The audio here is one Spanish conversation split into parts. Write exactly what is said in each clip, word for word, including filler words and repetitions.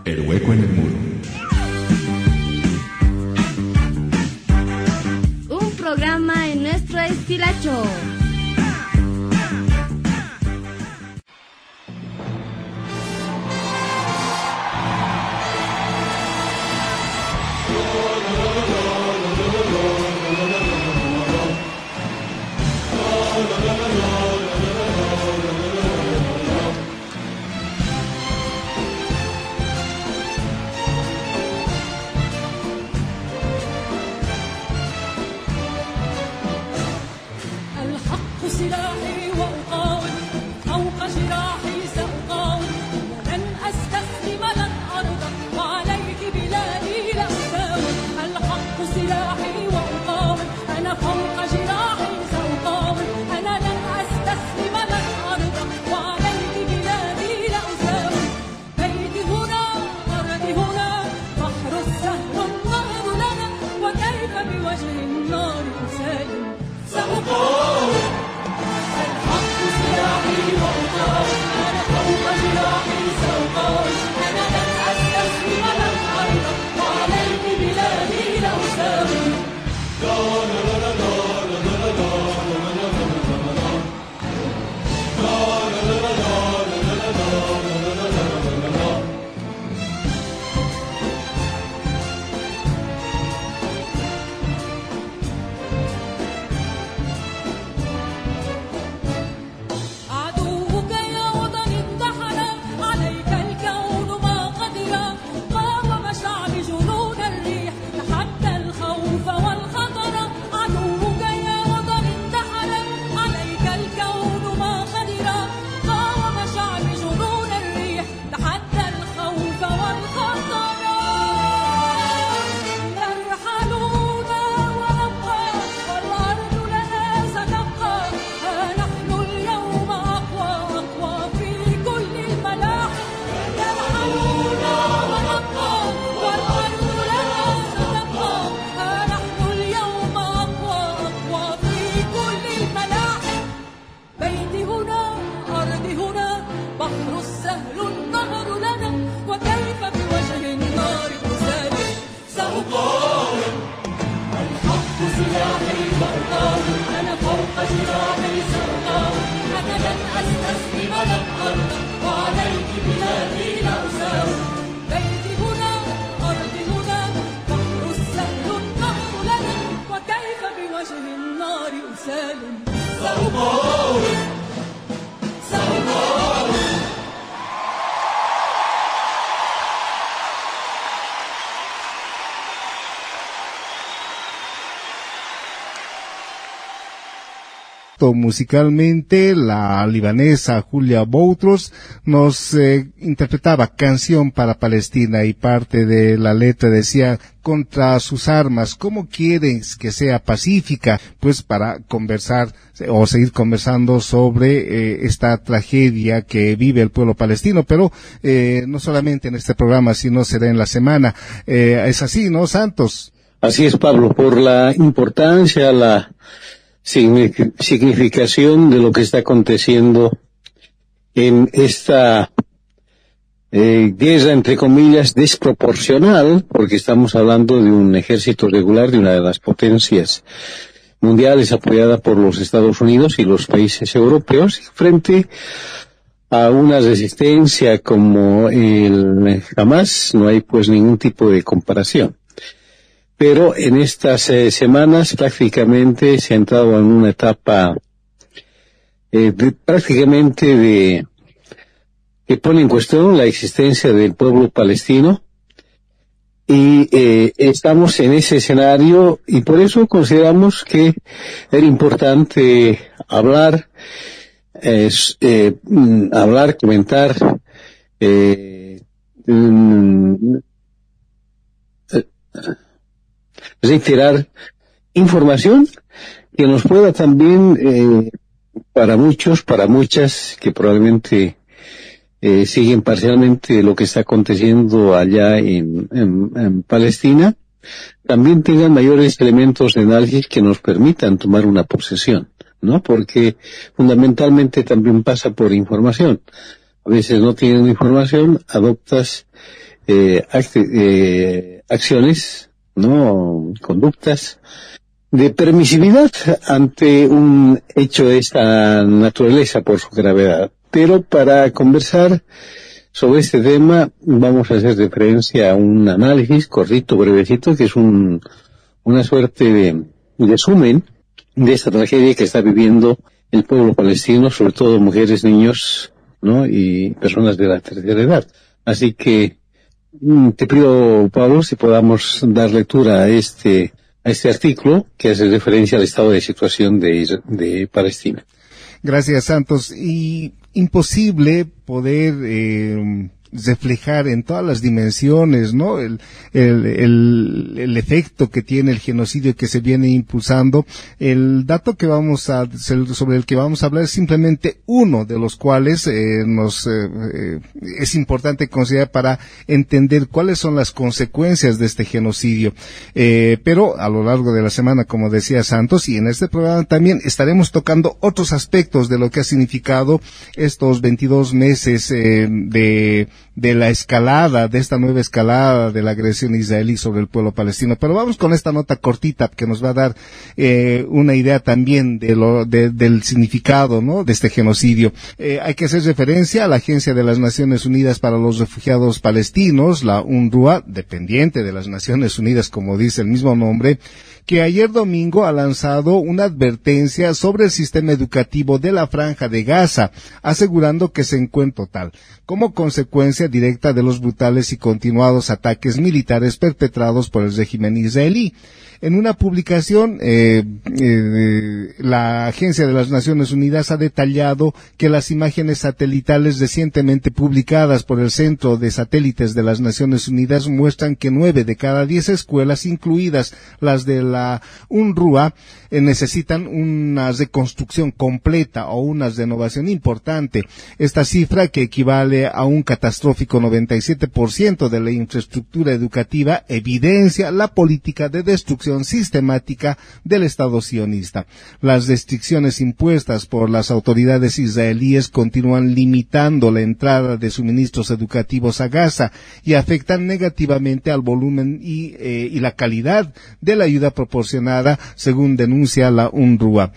El hueco en el muro. Un programa en nuestro estilacho. Musicalmente, la libanesa Julia Boutros nos eh, interpretaba Canción para Palestina, y parte de la letra decía: contra sus armas, ¿cómo quieren que sea pacífica? Pues para conversar o seguir conversando sobre eh, esta tragedia que vive el pueblo palestino, pero eh, no solamente en este programa, sino será en la semana. Eh, es así, ¿no, Santos? Así es, Pablo, por la importancia, la significación de lo que está aconteciendo en esta eh, guerra, entre comillas, desproporcional, porque estamos hablando de un ejército regular de una de las potencias mundiales apoyada por los Estados Unidos y los países europeos, frente a una resistencia como el Hamas. No hay pues ningún tipo de comparación. Pero en estas eh, semanas prácticamente se ha entrado en una etapa eh, de, prácticamente de que pone en cuestión la existencia del pueblo palestino, y eh, estamos en ese escenario, y por eso consideramos que era importante hablar, eh, eh, hablar, comentar, eh, mm, reiterar información que nos pueda también, eh, para muchos, para muchas, que probablemente eh, siguen parcialmente lo que está aconteciendo allá en, en, en Palestina, también tengan mayores elementos de análisis que nos permitan tomar una posesión, ¿no? Porque fundamentalmente también pasa por información. A veces no tienes información, adoptas eh, act- eh, acciones, no conductas de permisividad ante un hecho de esta naturaleza por su gravedad. Pero para conversar sobre este tema vamos a hacer referencia a un análisis cortito, brevecito, que es un, una suerte de resumen de esta tragedia que está viviendo el pueblo palestino, sobre todo mujeres, niños, ¿no? Y personas de la tercera edad. Así que te pido, Pablo, si podamos dar lectura a este a este artículo que hace referencia al estado de situación de, de Palestina. Gracias, Santos. Y imposible poder eh, reflejar en todas las dimensiones, ¿no? El, el, el, el efecto que tiene el genocidio que se viene impulsando. El dato que vamos a, sobre el que vamos a hablar es simplemente uno de los cuales eh, nos, eh, es importante considerar para entender cuáles son las consecuencias de este genocidio. Eh, pero a lo largo de la semana, como decía Santos, y en este programa también estaremos tocando otros aspectos de lo que ha significado estos veintidós meses eh, de de la escalada, de esta nueva escalada de la agresión israelí sobre el pueblo palestino. Pero vamos con esta nota cortita que nos va a dar eh, una idea también de lo, de, del significado, ¿no?, de este genocidio. Eh, hay que hacer referencia a la Agencia de las Naciones Unidas para los Refugiados Palestinos, la UNRWA, dependiente de las Naciones Unidas, como dice el mismo nombre, que ayer domingo ha lanzado una advertencia sobre el sistema educativo de la Franja de Gaza, asegurando que se encuentra total, como consecuencia directa de los brutales y continuados ataques militares perpetrados por el régimen israelí. En una publicación, eh, eh, la Agencia de las Naciones Unidas ha detallado que las imágenes satelitales recientemente publicadas por el Centro de Satélites de las Naciones Unidas muestran que nueve de cada diez escuelas, incluidas las de la UNRWA, eh, necesitan una reconstrucción completa o una renovación importante. Esta cifra, que equivale a un catastrófico noventa y siete por ciento de la infraestructura educativa, evidencia la política de destrucción sistemática del Estado sionista. Las restricciones impuestas por las autoridades israelíes continúan limitando la entrada de suministros educativos a Gaza y afectan negativamente al volumen y, eh, y la calidad de la ayuda proporcionada, según denuncia la UNRWA.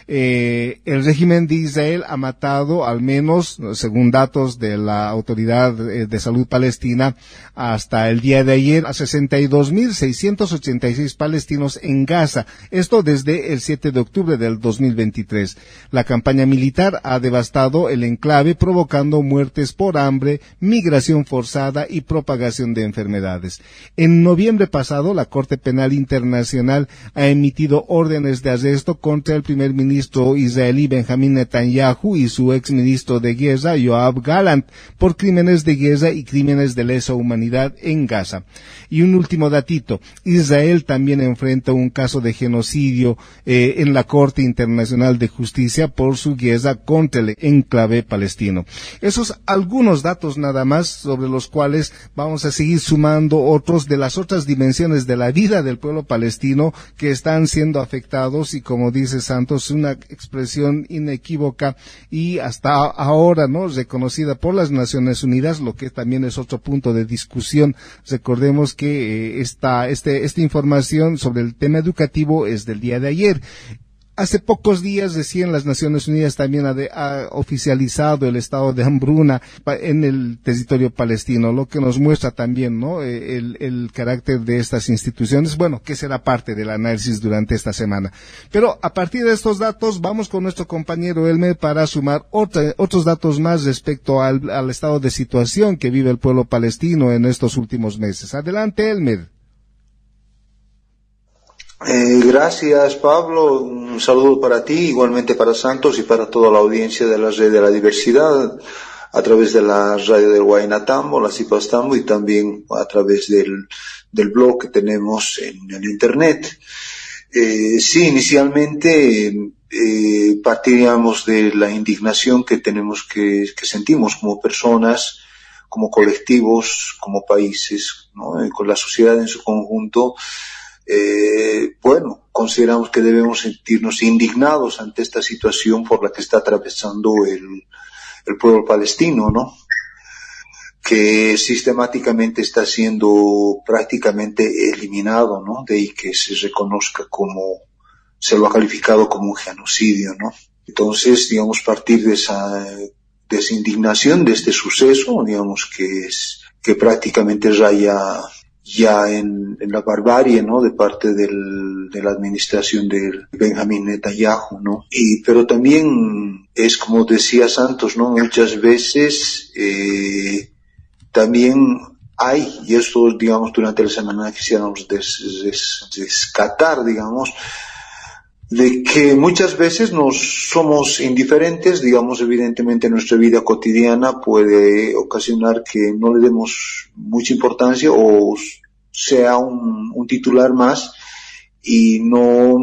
Eh, el régimen de Israel ha matado al menos, según datos de la Autoridad de Salud Palestina, hasta el día de ayer a sesenta y dos mil seiscientos ochenta y seis palestinos en Gaza, esto desde el siete de octubre del dos mil veintitrés. La campaña militar ha devastado el enclave, provocando muertes por hambre, migración forzada y propagación de enfermedades. En noviembre pasado, la Corte Penal Internacional ha emitido órdenes de arresto contra el primer ministro ministro israelí Benjamín Netanyahu y su exministro de guerra Yoav Gallant por crímenes de guerra y crímenes de lesa humanidad en Gaza. Y un último datito: Israel también enfrenta un caso de genocidio eh, en la Corte Internacional de Justicia por su guerra contra el enclave palestino. Esos algunos datos nada más, sobre los cuales vamos a seguir sumando otros de las otras dimensiones de la vida del pueblo palestino que están siendo afectados, y como dice Santos, una expresión inequívoca y hasta ahora, ¿no?, reconocida por las Naciones Unidas, lo que también es otro punto de discusión. Recordemos que eh, esta, este, esta información sobre el tema educativo es del día de ayer. Hace pocos días recién las Naciones Unidas también ha, de, ha oficializado el estado de hambruna en el territorio palestino, lo que nos muestra también, ¿no?, el, el carácter de estas instituciones, bueno, que será parte del análisis durante esta semana. Pero a partir de estos datos vamos con nuestro compañero Elmer para sumar otra, otros datos más respecto al, al estado de situación que vive el pueblo palestino en estos últimos meses. Adelante, Elmer. Eh, gracias, Pablo. Un saludo para ti, igualmente para Santos y para toda la audiencia de la Red de la Diversidad, a través de la radio del Guaynatambo, la Cipastambo, y también a través del, del blog que tenemos en el Internet. Eh, sí, inicialmente eh, partiríamos de la indignación que tenemos, que, que sentimos como personas, como colectivos, como países, ¿no?, eh, con la sociedad en su conjunto. Eh, bueno, consideramos que debemos sentirnos indignados ante esta situación por la que está atravesando el, el pueblo palestino, ¿no? que sistemáticamente está siendo prácticamente eliminado, ¿no? De ahí que se reconozca como, se lo ha calificado como un genocidio, ¿no? Entonces, digamos, partir de esa, de esa indignación, de este suceso, digamos, que es, que prácticamente raya ya en, en la barbarie, ¿no? De parte del, de la administración de Benjamín Netanyahu, ¿no? Y, pero también es como decía Santos, ¿no? Muchas veces, eh, también hay, y esto, digamos, durante la semana quisiéramos des, des, descatar, digamos, de que muchas veces nos somos indiferentes, digamos, evidentemente nuestra vida cotidiana puede ocasionar que no le demos mucha importancia o sea un, un titular más y no,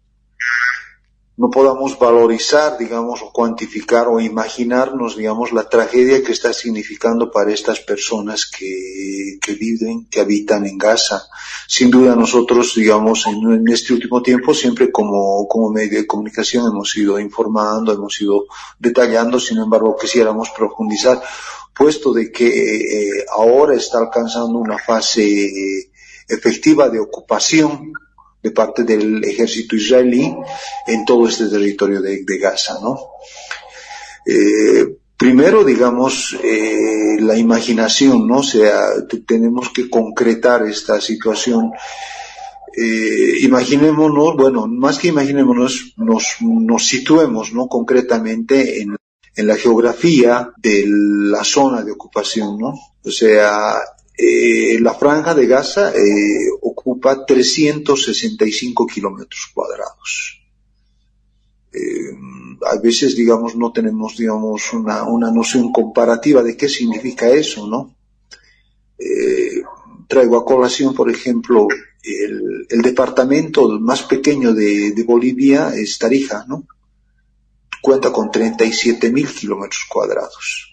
no podamos valorizar, digamos, o cuantificar o imaginarnos, digamos, la tragedia que está significando para estas personas que, que viven, que habitan en Gaza. Sin duda nosotros, digamos, en, en este último tiempo, siempre como, como medio de comunicación hemos ido informando, hemos ido detallando, sin embargo quisiéramos profundizar, puesto de que eh, ahora está alcanzando una fase eh, efectiva de ocupación de parte del ejército israelí en todo este territorio de, de Gaza, ¿no? Eh, primero, digamos, eh, la imaginación, ¿no? O sea, t- tenemos que concretar esta situación. Eh, imaginémonos, bueno, más que imaginémonos, nos, nos situemos, ¿no? Concretamente en, en la geografía de la zona de ocupación, ¿no? O sea, Eh, la franja de Gaza eh, ocupa trescientos sesenta y cinco kilómetros cuadrados. Eh, a veces, digamos, no tenemos, digamos, una, una noción comparativa de qué significa eso, ¿no? Eh, traigo a colación, por ejemplo, el, el departamento más pequeño de, de Bolivia es Tarija, ¿no? Cuenta con treinta y siete mil kilómetros cuadrados.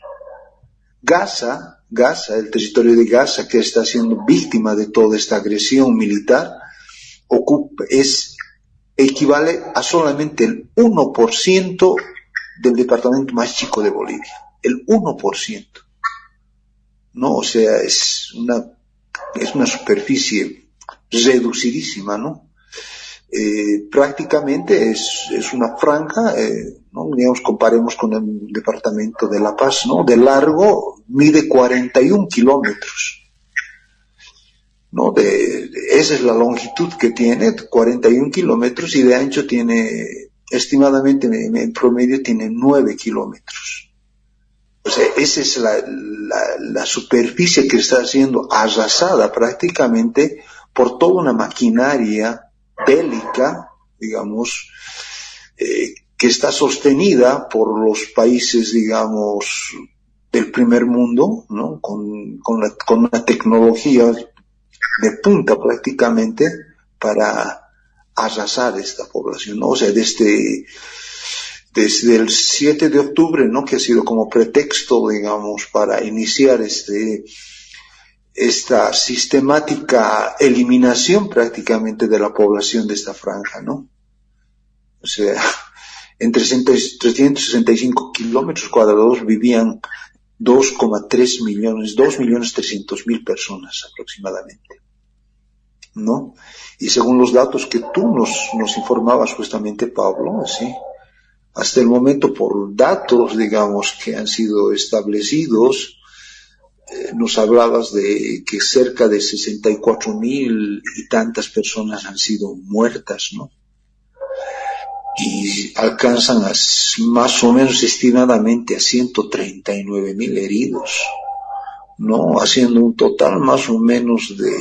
Gaza, Gaza, el territorio de Gaza, que está siendo víctima de toda esta agresión militar, ocupa, es, equivale a solamente el uno por ciento del departamento más chico de Bolivia. El uno por ciento. ¿No? O sea, es una, es una superficie reducidísima, ¿no? Eh, prácticamente es, es una franja, eh, ¿no? Digamos, comparemos con el departamento de La Paz, ¿no? De largo mide cuarenta y un kilómetros, ¿no? De, de, esa es la longitud que tiene, cuarenta y un kilómetros, y de ancho tiene, estimadamente en, en promedio tiene nueve kilómetros. O sea, esa es la, la, la superficie que está siendo arrasada prácticamente por toda una maquinaria bélica, digamos, eh, que está sostenida por los países, digamos, del primer mundo, ¿no? Con, con, la, con una tecnología de punta prácticamente para arrasar esta población, ¿no? O sea, desde, desde el siete de octubre, ¿no? Que ha sido como pretexto, digamos, para iniciar este, esta sistemática eliminación prácticamente de la población de esta franja, ¿no? O sea, en trescientos sesenta y cinco kilómetros cuadrados vivían dos coma tres millones, dos millones trescientos mil personas aproximadamente, ¿no? Y según los datos que tú nos, nos informabas justamente, Pablo, ¿sí? Hasta el momento, por datos, digamos, que han sido establecidos, eh, nos hablabas de que cerca de sesenta y cuatro mil y tantas personas han sido muertas, ¿no? Y alcanzan a, más o menos estimadamente a ciento treinta y nueve mil heridos, ¿no? Haciendo un total más o menos de,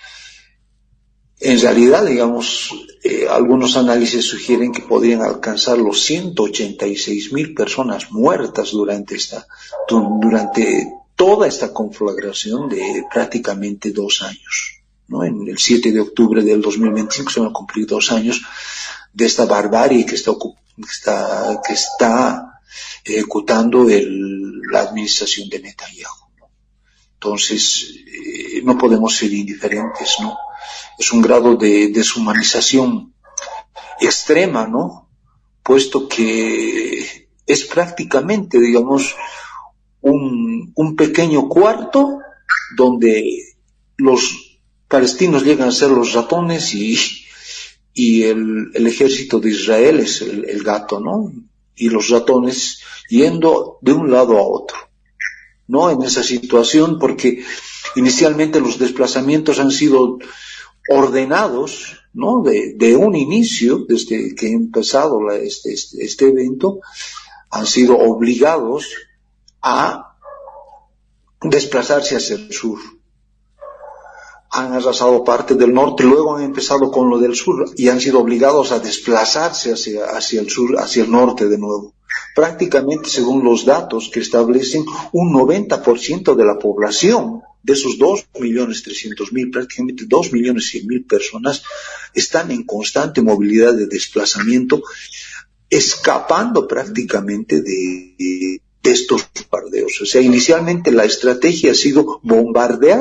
en realidad, digamos, eh, algunos análisis sugieren que podrían alcanzar los ciento ochenta y seis mil personas muertas durante esta, durante toda esta conflagración de prácticamente dos años, ¿no? En el siete de octubre del dos mil veinticinco se van a cumplir dos años de esta barbarie que está, que está, que está ejecutando el, la administración de Netanyahu, ¿no? Entonces, eh, no podemos ser indiferentes, ¿no? Es un grado de deshumanización extrema, ¿no? Puesto que es prácticamente, digamos, un, un pequeño cuarto donde los palestinos llegan a ser los ratones y, y el, el ejército de Israel es el, el gato, ¿no? Y los ratones yendo de un lado a otro, ¿no? En esa situación, porque inicialmente los desplazamientos han sido ordenados, ¿no? De, de un inicio, desde que ha empezado la, este, este, este evento, han sido obligados a desplazarse hacia el sur. Han arrasado parte del norte, luego han empezado con lo del sur y han sido obligados a desplazarse hacia, hacia el sur, hacia el norte de nuevo. Prácticamente, según los datos que establecen, un noventa por ciento de la población, de esos dos millones trescientos mil, prácticamente dos millones cien mil personas, están en constante movilidad de desplazamiento, escapando prácticamente de, de, de estos bombardeos. O sea, inicialmente la estrategia ha sido bombardear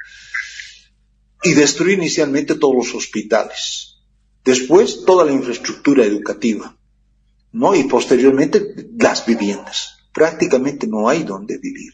y destruir inicialmente todos los hospitales, después toda la infraestructura educativa, ¿no? Y posteriormente las viviendas. Prácticamente no hay donde vivir.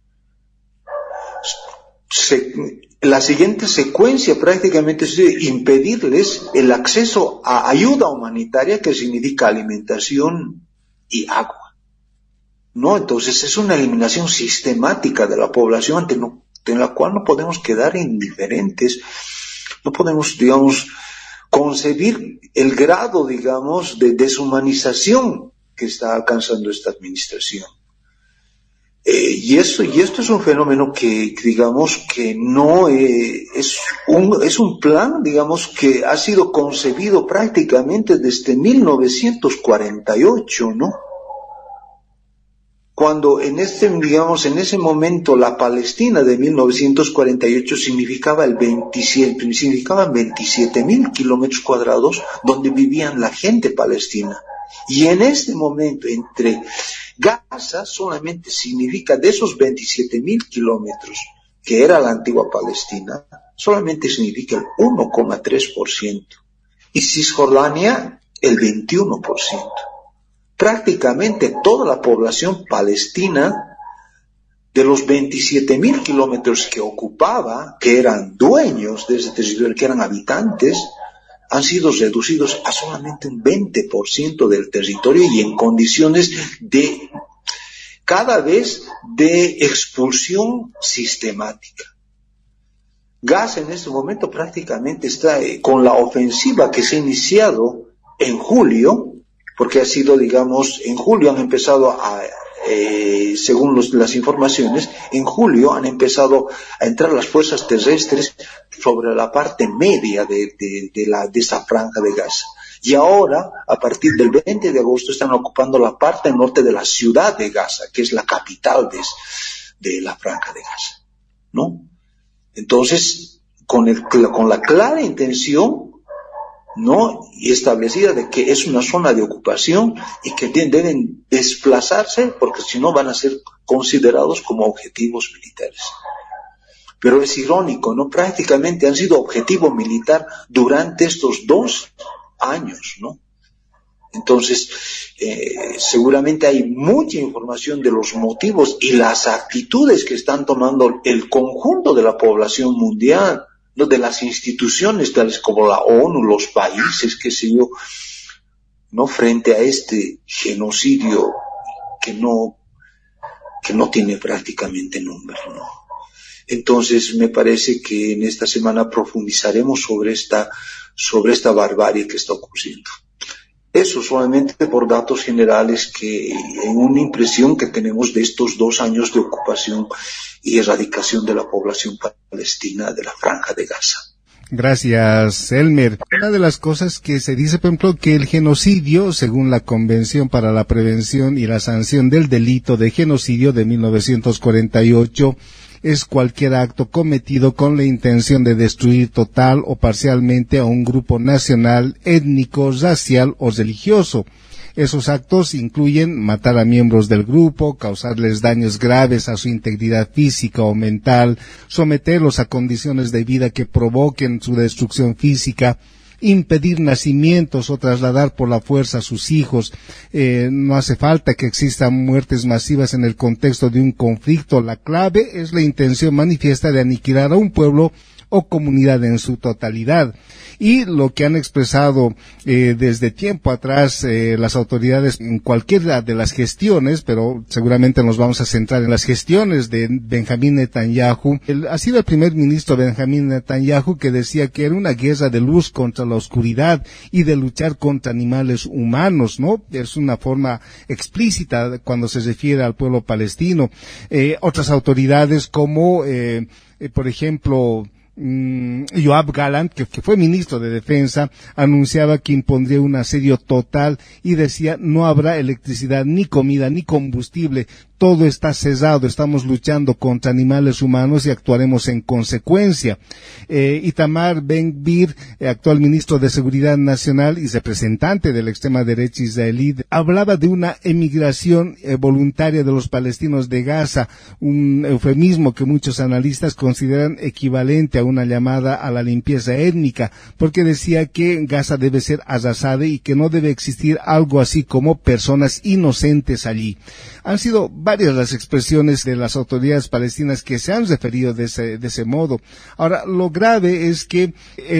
Se, la siguiente secuencia prácticamente es impedirles el acceso a ayuda humanitaria, que significa alimentación y agua, ¿no? Entonces es una eliminación sistemática de la población ante no, en la cual no podemos quedar indiferentes, no podemos, digamos, concebir el grado, digamos, de deshumanización que está alcanzando esta administración. Eh, y eso, y esto es un fenómeno que, digamos, que no eh, es un, es un plan, digamos, que ha sido concebido prácticamente desde mil novecientos cuarenta y ocho, ¿no? Cuando en este, digamos, en ese momento la Palestina de mil novecientos cuarenta y ocho significaba el veintisiete, significaban veintisiete mil kilómetros cuadrados donde vivían la gente palestina. Y en este momento, entre Gaza solamente significa, de esos veintisiete mil kilómetros, que era la antigua Palestina, solamente significa el uno coma tres por ciento. Y Cisjordania, el veintiuno por ciento. Prácticamente toda la población palestina, de los veintisiete mil kilómetros que ocupaba, que eran dueños de ese territorio, que eran habitantes, han sido reducidos a solamente un veinte por ciento del territorio y en condiciones de cada vez de expulsión sistemática. Gaza en este momento prácticamente está eh, con la ofensiva que se ha iniciado en julio, porque ha sido, digamos, en julio han empezado a, eh, según los, las informaciones, en julio han empezado a entrar las fuerzas terrestres sobre la parte media de, de, de, la, de esa franja de Gaza. Y ahora, a partir del veinte de agosto, están ocupando la parte norte de la ciudad de Gaza, que es la capital de, de la franja de Gaza, ¿no? Entonces, con, el, con la clara intención, ¿no?, y establecida de que es una zona de ocupación y que deben desplazarse porque si no van a ser considerados como objetivos militares. Pero es irónico, ¿no? Prácticamente han sido objetivo militar durante estos dos años, ¿no? Entonces, eh, seguramente hay mucha información de los motivos y las actitudes que están tomando el conjunto de la población mundial, ¿no?, de las instituciones tales como la ONU, los países, qué sé yo, ¿no?, frente a este genocidio que no, que no tiene prácticamente nombre, ¿no? Entonces, me parece que en esta semana profundizaremos sobre esta, sobre esta barbarie que está ocurriendo. Eso solamente por datos generales, que en una impresión que tenemos de estos dos años de ocupación y erradicación de la población palestina de la Franja de Gaza. Gracias, Elmer. Una de las cosas que se dice, por ejemplo, que el genocidio, según la Convención para la Prevención y la Sanción del Delito de Genocidio de mil novecientos cuarenta y ocho, es cualquier acto cometido con la intención de destruir total o parcialmente a un grupo nacional, étnico, racial o religioso. Esos actos incluyen matar a miembros del grupo, causarles daños graves a su integridad física o mental, someterlos a condiciones de vida que provoquen su destrucción física, impedir nacimientos o trasladar por la fuerza a sus hijos. Eh, no hace falta que existan muertes masivas en el contexto de un conflicto. La clave es la intención manifiesta de aniquilar a un pueblo o comunidad en su totalidad. Y lo que han expresado eh, desde tiempo atrás eh, las autoridades en cualquiera de las gestiones, pero seguramente nos vamos a centrar en las gestiones de Benjamín Netanyahu. El, ha sido el primer ministro Benjamín Netanyahu que decía que era una guerra de luz contra la oscuridad y de luchar contra animales humanos, ¿no? Es una forma explícita cuando se refiere al pueblo palestino. Eh, otras autoridades como, eh, eh, por ejemplo, Yoav Gallant, que, que fue ministro de Defensa, anunciaba que impondría un asedio total y decía no habrá electricidad, ni comida, ni combustible. Todo está cesado, estamos luchando contra animales humanos y actuaremos en consecuencia. Eh, Itamar Ben-Gvir, eh, actual ministro de Seguridad Nacional y representante de la extrema derecha israelí, hablaba de una emigración eh, voluntaria de los palestinos de Gaza, un eufemismo que muchos analistas consideran equivalente a una llamada a la limpieza étnica, porque decía que Gaza debe ser arrasada y que no debe existir algo así como personas inocentes allí. Han sido varias las expresiones de las autoridades palestinas que se han referido de ese, de ese modo. Ahora, lo grave es que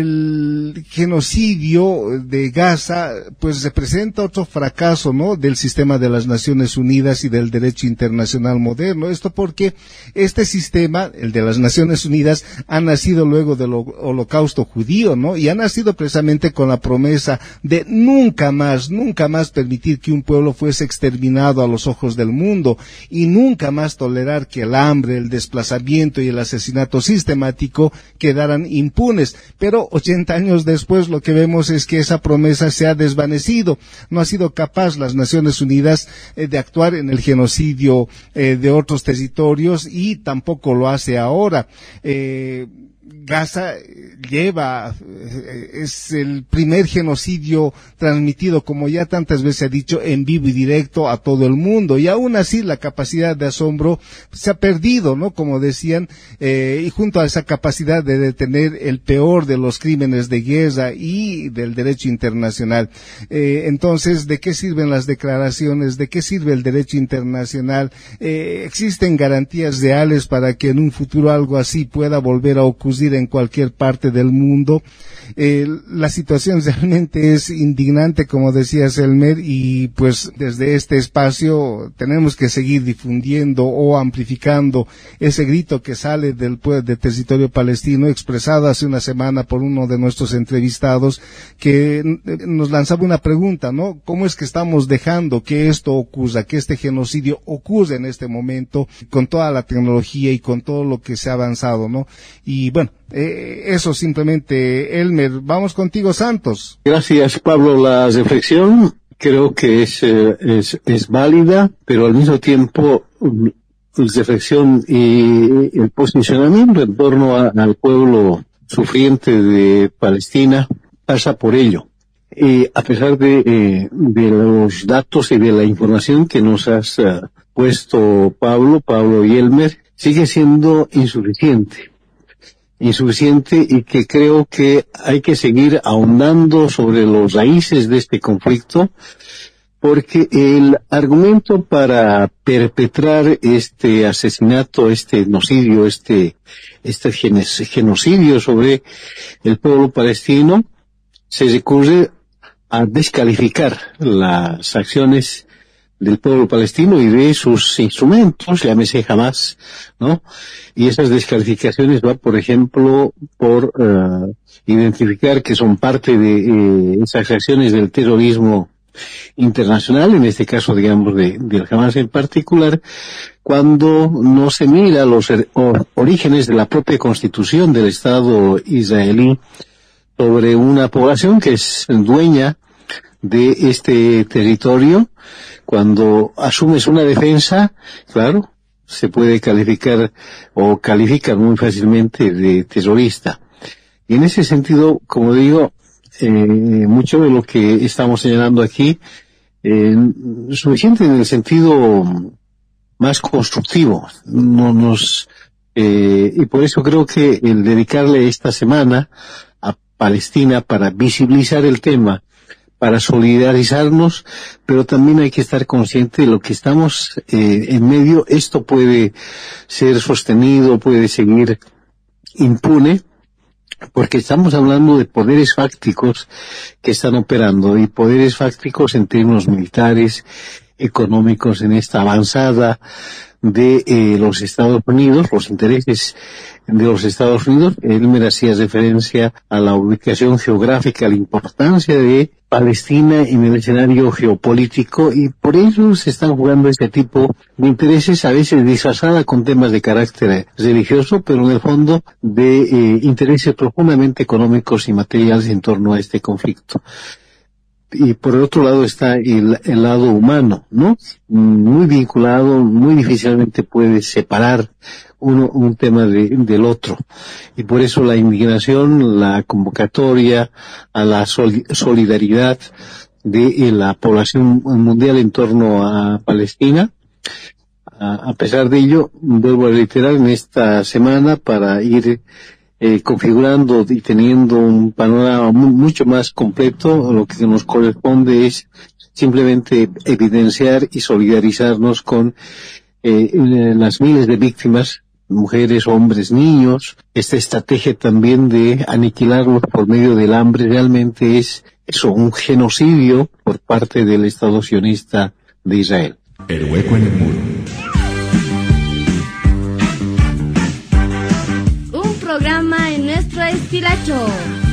el genocidio de Gaza, pues representa otro fracaso, ¿no?, del sistema de las Naciones Unidas y del derecho internacional moderno. Esto porque este sistema, el de las Naciones Unidas, ha nacido luego del holocausto judío, ¿no?, y ha nacido precisamente con la promesa de nunca más, nunca más permitir que un pueblo fuese exterminado a los ojos del mundo y nunca más tolerar que el hambre, el desplazamiento y el asesinato sistemático quedaran impunes. Pero ochenta años después lo que vemos es que esa promesa se ha desvanecido. No ha sido capaz las Naciones Unidas eh, de actuar en el genocidio eh, de otros territorios y tampoco lo hace ahora. Eh, Gaza lleva, es el primer genocidio transmitido, como ya tantas veces se ha dicho, en vivo y directo a todo el mundo, y aún así la capacidad de asombro se ha perdido, ¿no?, como decían, eh, y junto a esa capacidad de detener el peor de los crímenes de guerra y del derecho internacional. Eh, entonces, ¿de qué sirven las declaraciones? ¿De qué sirve el derecho internacional? Eh, ¿existen garantías reales para que en un futuro algo así pueda volver a ocurrir en cualquier parte del mundo? Eh, la situación realmente es indignante, como decía Selmer, y pues desde este espacio tenemos que seguir difundiendo o amplificando ese grito que sale del, pues, del territorio palestino, expresado hace una semana por uno de nuestros entrevistados, que nos lanzaba una pregunta, ¿no? ¿Cómo es que estamos dejando que esto ocurra, que este genocidio ocurra en este momento, con toda la tecnología y con todo lo que se ha avanzado, ¿no? Y bueno, Eh, eso simplemente, Elmer. Vamos contigo, Santos. Gracias, Pablo. La reflexión creo que es, eh, es, es válida, pero al mismo tiempo la reflexión y el posicionamiento en torno a, al pueblo sufriente de Palestina pasa por ello. Y a pesar de, eh, de los datos y de la información que nos has uh, puesto, Pablo, Pablo y Elmer, sigue siendo insuficiente. insuficiente y que creo que hay que seguir ahondando sobre los raíces de este conflicto, porque el argumento para perpetrar este asesinato, este genocidio, este, este genocidio sobre el pueblo palestino, se recurre a descalificar las acciones del pueblo palestino y de sus instrumentos, llámese Hamas, ¿no? Y esas descalificaciones van, por ejemplo, por uh, identificar que son parte de eh, esas acciones del terrorismo internacional, en este caso, digamos, de, del Hamas en particular, cuando no se mira los or, orígenes de la propia constitución del Estado israelí sobre una población que es dueña de este territorio. Cuando asumes una defensa, claro, se puede calificar o calificar muy fácilmente de terrorista. Y en ese sentido, como digo, eh, mucho de lo que estamos señalando aquí eh, es suficiente en el sentido más constructivo. No nos eh, y por eso creo que el dedicarle esta semana a Palestina, para visibilizar el tema, para solidarizarnos, pero también hay que estar consciente de lo que estamos eh, en medio. Esto puede ser sostenido, puede seguir impune, porque estamos hablando de poderes fácticos que están operando, y poderes fácticos en términos militares, económicos, en esta avanzada de eh, los Estados Unidos, los intereses de los Estados Unidos. Él me hacía referencia a la ubicación geográfica, a la importancia de Palestina en el escenario geopolítico, y por eso se están jugando este tipo de intereses, a veces disfrazada con temas de carácter religioso, pero en el fondo de eh, intereses profundamente económicos y materiales en torno a este conflicto. Y por el otro lado está el, el lado humano, ¿no? Muy vinculado, muy difícilmente puede separar uno un tema de, del otro. Y por eso la indignación, la convocatoria a la sol, solidaridad de la población mundial en torno a Palestina. A, a pesar de ello, vuelvo a reiterar, en esta semana, para ir Eh, configurando y teniendo un panorama muy, mucho más completo, lo que nos corresponde es simplemente evidenciar y solidarizarnos con eh, las miles de víctimas, mujeres, hombres, niños. Esta estrategia también de aniquilarlos por medio del hambre realmente es eso, un genocidio por parte del Estado sionista de Israel. El hueco en el muro. Programa en nuestro estilacho.